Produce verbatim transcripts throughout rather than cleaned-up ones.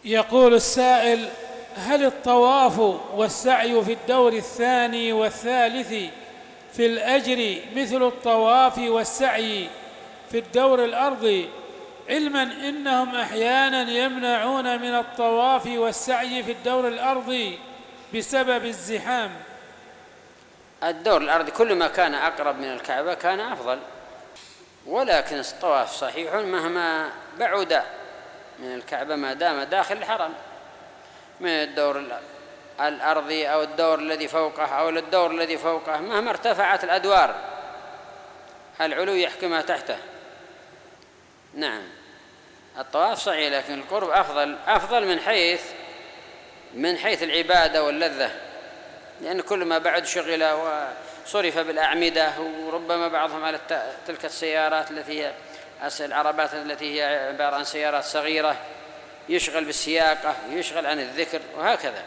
يقول السائل: هل الطواف والسعي في الدور الثاني والثالث في الأجر مثل الطواف والسعي في الدور الأرضي، علما إنهم أحيانا يمنعون من الطواف والسعي في الدور الأرضي بسبب الزحام؟ الدور الأرضي كل ما كان أقرب من الكعبة كان أفضل، ولكن الطواف صحيح مهما بعد من الكعبة ما دام داخل الحرم، من الدور الأرضي أو الدور الذي فوقه أو الدور الذي فوقه، مهما ارتفعت الأدوار العلو يحكم ما تحته. نعم، الطواف صحيح، لكن القرب أفضل أفضل من حيث من حيث العبادة واللذة، لأن كل ما بعد شغل وصرف بالأعمدة، وربما بعضهم على تلك السيارات التي هي العربات التي هي عبارة عن سيارات صغيرة، يشغل بالسياقة ويشغل عن الذكر وهكذا،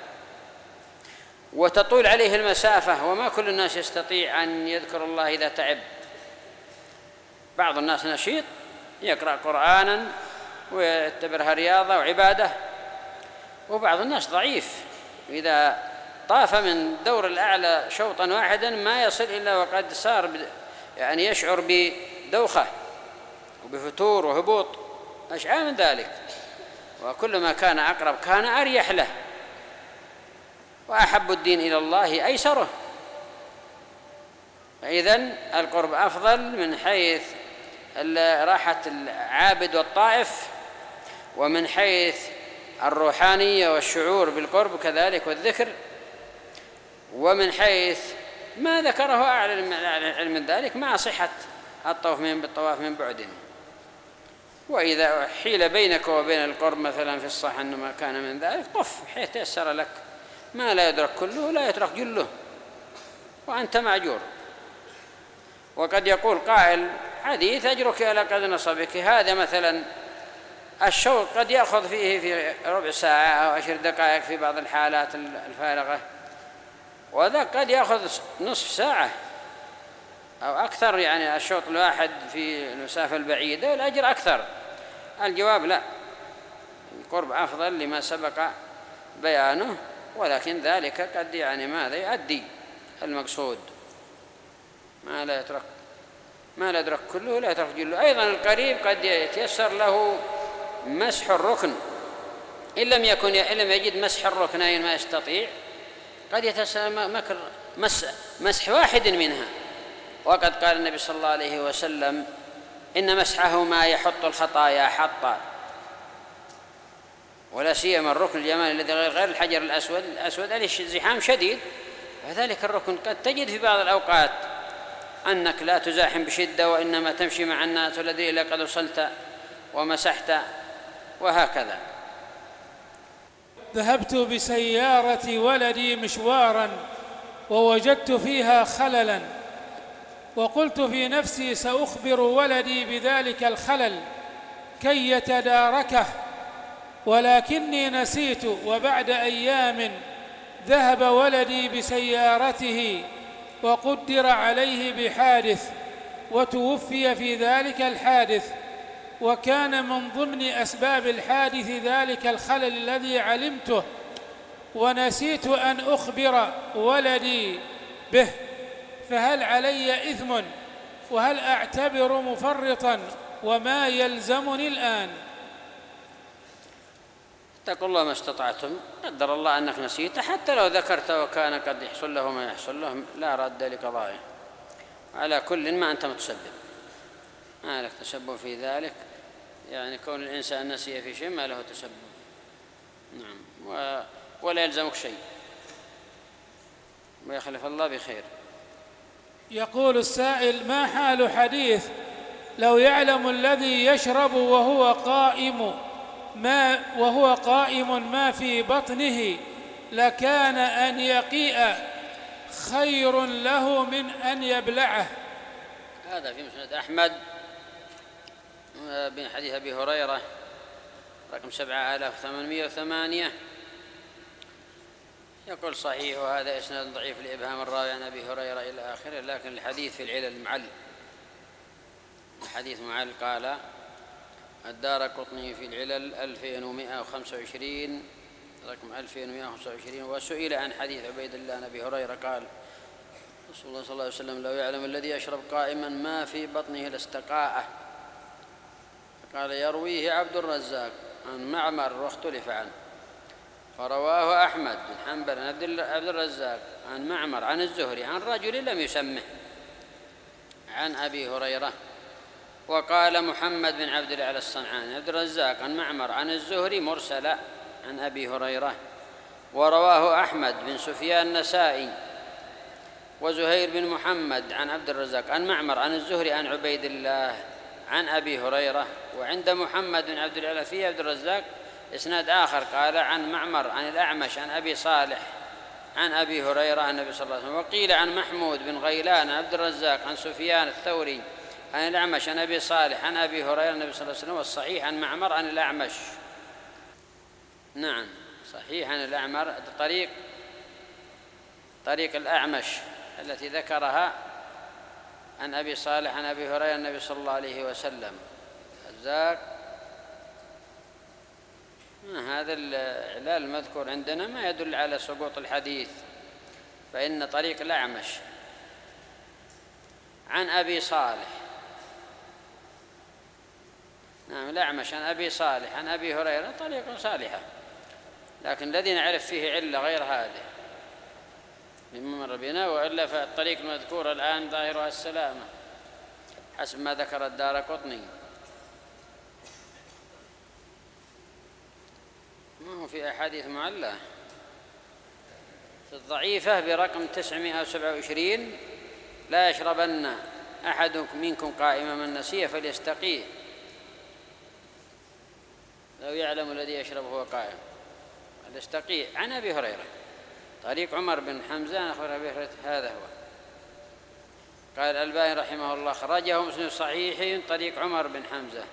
وتطول عليه المسافة، وما كل الناس يستطيع أن يذكر الله إذا تعب. بعض الناس نشيط يقرأ قرآنا ويعتبرها رياضة وعبادة، وبعض الناس ضعيف إذا طاف من دور الأعلى شوطا واحدا ما يصل إلا وقد صار يعني يشعر بدوخة وبفتور وهبوط أشعار من ذلك. وكلما كان أقرب كان أريح له، وأحب الدين إلى الله أيسره. فإذن القرب أفضل من حيث راحة العابد والطائف، ومن حيث الروحانية والشعور بالقرب كذلك والذكر، ومن حيث ما ذكره أعلى من ذلك مع صحة الطواف من بالطواف من بعد. وإذا حيل بينك وبين القرب مثلا في الصحة أنه ما كان من ذلك، طف حيث تيسر لك، ما لا يدرك كله لا يترك جله، وأنت معجور. وقد يقول قائل: حديث أجرك على قدر نصبك، هذا مثلا الشوط قد يأخذ فيه في ربع ساعة أو عشر دقائق في بعض الحالات الفارغة، وذا قد يأخذ نصف ساعة أو أكثر، يعني الشوط الواحد في المسافة البعيدة والأجر أكثر. الجواب لا، القرب أفضل لما سبق بيانه، ولكن ذلك قد يعني ماذا يؤدي المقصود، ما لا يترك ما لا يدرك كله لا يترك جله. أيضا القريب قد يتيسر له مسح الركن، إن لم يكن إن لم يجد مسح الركنين ما يستطيع، قد يتيسر مسح, مسح واحد منها. وقد قال النبي صلى الله عليه وسلم: إن مسحه ما يحط الخطايا حطا. ولا سيما الركن اليماني الذي غير الحجر الأسود الأسود عليه زحام شديد، وذلك الركن قد تجد في بعض الأوقات أنك لا تزاحم بشدة، وإنما تمشي مع الناس والذي إلى قد وصلت ومسحت، وهكذا. ذهبت بسيارة ولدي مشوارا ووجدت فيها خللا، وقلت في نفسي سأخبر ولدي بذلك الخلل كي يتداركه، ولكني نسيت، وبعد أيام ذهب ولدي بسيارته وقدر عليه بحادث وتوفي في ذلك الحادث، وكان من ضمن أسباب الحادث ذلك الخلل الذي علمته، ونسيت أن أخبر ولدي به، فهل علي إثم؟ وهل أعتبر مفرطا؟ وما يلزمني الآن؟ اتقوا الله ما استطعتم، قدر الله أنك نسيت، حتى لو ذكرت وكان قد يحصل له ما يحصل له لا رد لقضائه. على كل ما أنت متسبب، ما لك تسبب في ذلك، يعني كون الإنسان نسي في شيء ما له تسبب. نعم، ولا يلزمك شيء، ويخلف الله بخير. يقول السائل: ما حال حديث لو يعلم الذي يشرب وهو قائم ما وهو قائم ما في بطنه لكان أن يقيء خير له من أن يبلعه؟ هذا في مسند أحمد بن حديث أبي هريرة رقم سبعة آلاف ثمانمائة وثمانية، يقول صحيح، وهذا إسناد ضعيف لإبهام الراوي عن أبي هريرة إلى آخره، لكن الحديث في العلل معل، الحديث معل. قال الدارقطني في العلل ألفين ومئة وخمسة وعشرين، رقم ألفين ومئة وخمسة وعشرين. وسئل عن حديث عبيد الله عن أبي هريرة قال: رسول الله صلى الله عليه وسلم: لو يعلم الذي يشرب قائما ما في بطنه لاستقاءه. قال: يرويه عبد الرزاق عن معمر واختلف عنه، فرواه أحمد بن حنبل عن عبد الرزاق عن معمر عن الزهري عن رجل لم يسمه عن أبي هريرة. وقال محمد بن عبد الله الصنعاني عبد الرزاق عن معمر عن الزهري مرسلا عن أبي هريرة. ورواه أحمد بن سفيان النسائي وزهير بن محمد عن عبد الرزاق عن معمر عن الزهري عن عبيد الله عن أبي هريرة. وعند محمد بن عبد الله فيه عبد الرزاق إسناد آخر قال: عن معمر عن الأعمش عن أبي صالح عن أبي هريرة عن النبي صلى الله عليه وسلم. وقيل عن محمود بن غيلان عبد الرزاق عن سفيان الثوري عن الأعمش عن أبي صالح عن أبي هريرة النبي صلى الله عليه وسلم. والصحيح عن معمر عن الأعمش. نعم، صحيح عن الأعمر طريق طريق الأعمش التي ذكرها عن أبي صالح عن أبي هريرة النبي صلى الله عليه وسلم. الرزاق هذا العلال المذكور عندنا ما يدل على سقوط الحديث، فإن طريق الأعمش عن أبي صالح، نعم الأعمش عن أبي صالح عن أبي هريرة طريق صالحة، لكن الذي نعرف فيه علة غير هذه مما مر بنا. وإلا فالطريق المذكور الآن ظاهرها السلامة حسب ما ذكر الدارقطني. ما هو في أحاديث معلة في الضعيفة برقم تسعمائة وسبعة وعشرين: لا يشربن أحد منكم قائما من نسي فليستقيه لو يعلم الذي يشرب هو قائم. فليستقيه عن أبي هريرة طريق عمر بن حمزة أخبر أبي هريرة. هذا هو. قال الألباني رحمه الله: خرجه مسلم صحيح طريق عمر بن حمزة.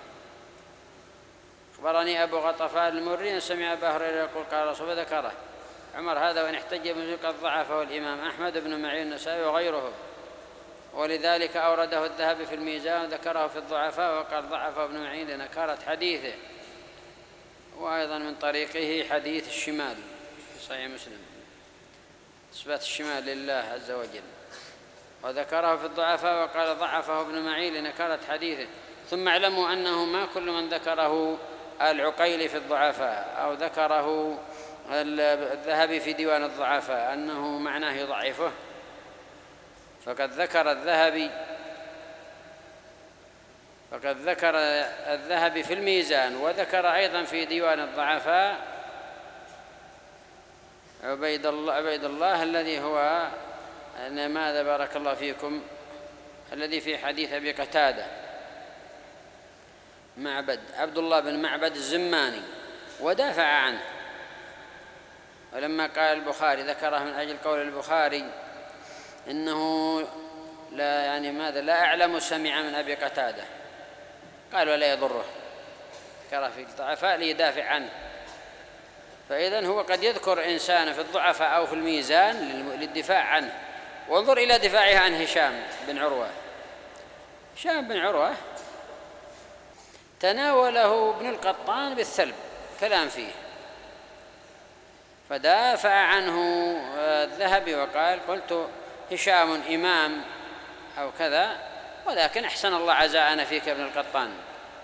أخبرني أبو غطفان المري سمع أبا هريرة يقول: قال رسول الله ذكره عمر هذا، وإن احتج بمثله قد ضعفه الإمام أحمد بن معين النسائي وغيره، ولذلك أورده الذهبي في الميزان وذكره في الضعفاء وقال ضعفه ابن معين لنكارة حديثه. وأيضا من طريقه حديث الشمال في صحيح مسلم، إثبات الشمال لله عز وجل، وذكره في الضعفاء وقال ضعفه ابن معين لنكارة حديثه. ثم اعلموا أنه ما كل من ذكره العقيلي في الضعفاء أو ذكره الذهبي في ديوان الضعفاء أنه معناه يضعفه، فقد ذكر الذهبي فقد ذكر الذهبي في الميزان وذكر أيضا في ديوان الضعفاء عبيد الله, عبيد الله الذي هو ماذا بارك الله فيكم الذي في حديث أبي قتادة معبد عبد الله بن معبد الزماني، ودافع عنه. ولما قال البخاري ذكره من أجل قول البخاري إنه لا يعني ماذا لا أعلم سمع من أبي قتادة، قال ولا يضره، ذكره في الضعفاء ليدافع عنه. فإذن هو قد يذكر إنسان في الضعفاء أو في الميزان للدفاع عنه. وانظر إلى دفاعه عن هشام بن عروة. هشام بن عروة تناوله ابن القطان بالثلب كلام فيه، فدافع عنه الذهبي وقال قلت هشام إمام أو كذا، ولكن أحسن الله عزاءنا فيك ابن القطان.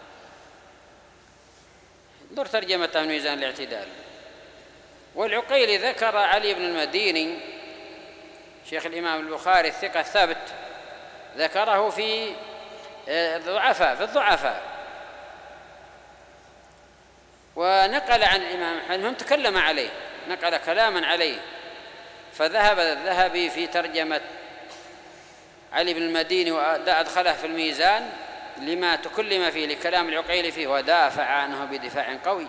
انظر ترجمته من ميزان الاعتدال. والعقيلي ذكر علي بن المديني شيخ الإمام البخاري الثقة الثابت، ذكره في الضعفاء في الضعفاء ونقل عن الإمام أحمد هم تكلم عليه، نقل كلاما عليه. فذهب الذهبي في ترجمة علي بن المديني وأدخله في الميزان لما تكلم فيه لكلام العقيلي فيه، ودافع عنه بدفاع قوي.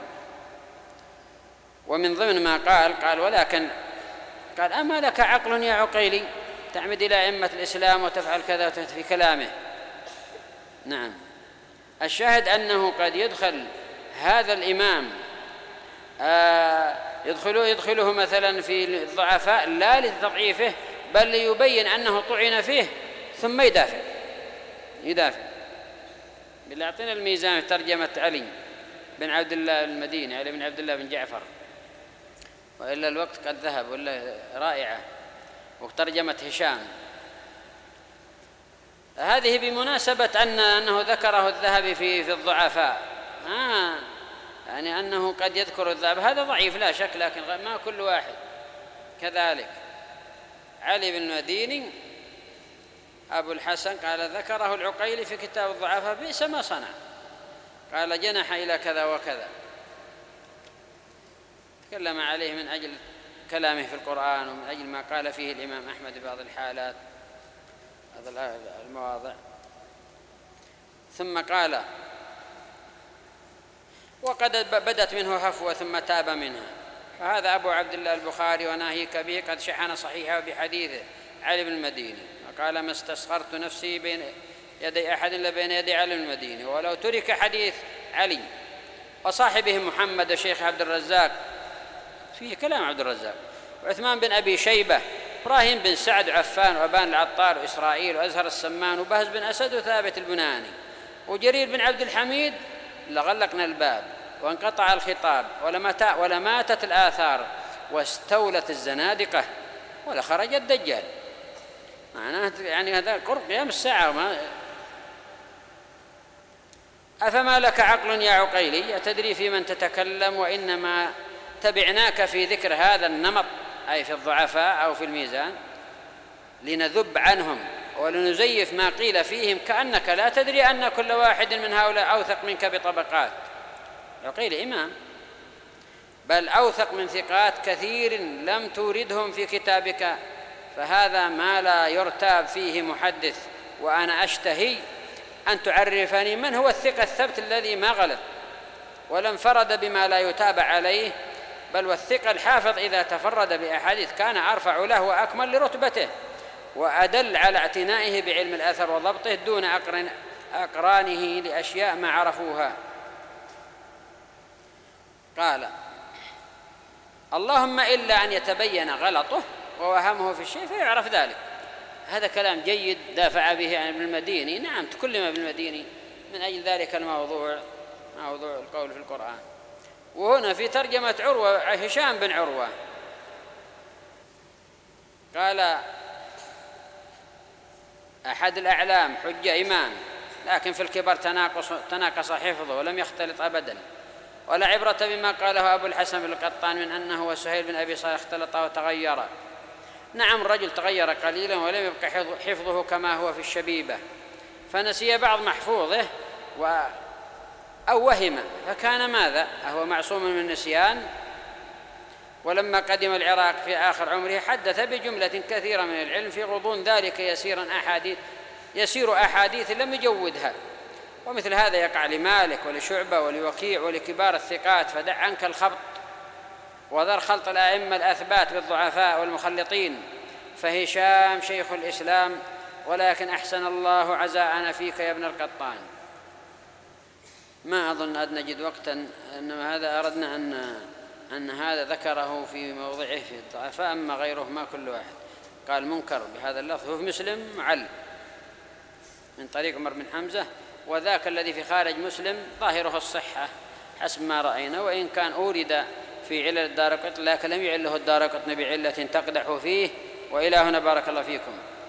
ومن ضمن ما قال قال ولكن قال أما لك عقل يا عقيلي تعمد إلى أئمة الإسلام وتفعل كذا في كلامه. نعم، الشاهد أنه قد يدخل هذا الإمام آه يدخله, يدخله مثلا في الضعفاء لا لتضعيفه بل ليبين أنه طعن فيه ثم يدافع يدافع بالله. أعطينا الميزان في ترجمة علي. بن عبد الله المديني، علي بن عبد الله بن جعفر، وإلا الوقت قد ذهب، ولا رائعة. وترجمة هشام هذه بمناسبة أن أنه ذكره الذهبي في في الضعفاء، آه يعني أنه قد يذكر الذهب، هذا ضعيف لا شك، لكن ما كل واحد كذلك. علي بن المديني أبو الحسن قال ذكره العقيلي في كتاب الضعفاء بئس ما صنع، قال جنح إلى كذا وكذا، تكلم عليه من أجل كلامه في القرآن ومن أجل ما قال فيه الإمام أحمد في بعض الحالات، هذا المواضع. ثم قال وقد بدت منه هفوة ثم تاب منها، فهذا أبو عبد الله البخاري وناهيك به قد شحن صحيحه بحديثه علي بن المديني، وقال ما استصغرت نفسي بين يدي أحد إلا بين يدي علي بن المديني. ولو ترك حديث علي وصاحبه محمد الشيخ عبد الرزاق، فيه كلام عبد الرزاق، وعثمان بن أبي شيبة، إبراهيم بن سعد عفان، وأبان العطار، وإسرائيل، وأزهر السمان، وبهز بن أسد، وثابت البناني، وجرير بن عبد الحميد، لغلقنا الباب وانقطع الخطاب ولماتت الآثار واستولت الزنادقة ولخرج الدجال. معناه يعني هذا قرب قيام الساعة. ما أفما لك عقل يا عقيلي أتدري في من تتكلم، وإنما تبعناك في ذكر هذا النمط، أي في الضعفاء أو في الميزان، لنذب عنهم ولنزيف ما قيل فيهم، كأنك لا تدري أن كل واحد من هؤلاء أوثق منك بطبقات. عقيل إمام، بل أوثق من ثقات كثير لم توردهم في كتابك، فهذا ما لا يرتاب فيه محدث. وأنا أشتهي أن تعرفني من هو الثقة الثبت الذي ما غلط ولا انفرد بما لا يتابع عليه، بل والثقة الحافظ إذا تفرد بأحاديث كان أرفع له وأكمل لرتبته وأدل على اعتنائه بعلم الأثر وضبطه دون أقرانه لأشياء ما عرفوها. قال اللهم إلا أن يتبين غلطه ووهمه في الشيء فيعرف ذلك. هذا كلام جيد دافع به عن ابن المديني. نعم تكلم ابن المديني من أجل ذلك الموضوع، موضوع القول في القرآن. وهنا في ترجمة عروة هشام بن عروة قال أحد الأعلام حجة إمام، لكن في الكبر تناقص تناقص حفظه ولم يختلط أبدا، ولا عبرة بما قاله أبو الحسن بن القطان من أنه وسهيل بن أبي صالح اختلط وتغير. نعم الرجل تغير قليلا ولم يبقى حفظه كما هو في الشبيبة، فنسي بعض محفوظه و أو وهم، فكان ماذا؟ أهو معصوم من النسيان. ولما قدم العراق في آخر عمره حدث بجملة كثيرة من العلم في غضون ذلك يسيرا أحاديث يسير أحاديث لم يجودها. ومثل هذا يقع لمالك ولشعبة ولوكيع ولكبار الثقات، فدع عنك الخبط وذر خلط الأئمة الأثبات بالضعفاء والمخلطين. فهشام شيخ الإسلام، ولكن أحسن الله عزاءنا فيك يا ابن القطان. ما أظن أن نجد وقتا، إنما هذا أردنا أن أن هذا ذكره في موضعه في الضعفاء، أما غيره ما كل واحد قال منكر بهذا اللفظ. هو في مسلم معل من طريق عمر بن حمزة، وذاك الذي في خارج مسلم ظاهره الصحة حسب ما رأينا، وإن كان أورد في علل الدارقطني لكن لم يعله الدارقطني بعلة تقدح فيه. وإلى هنا بارك الله فيكم.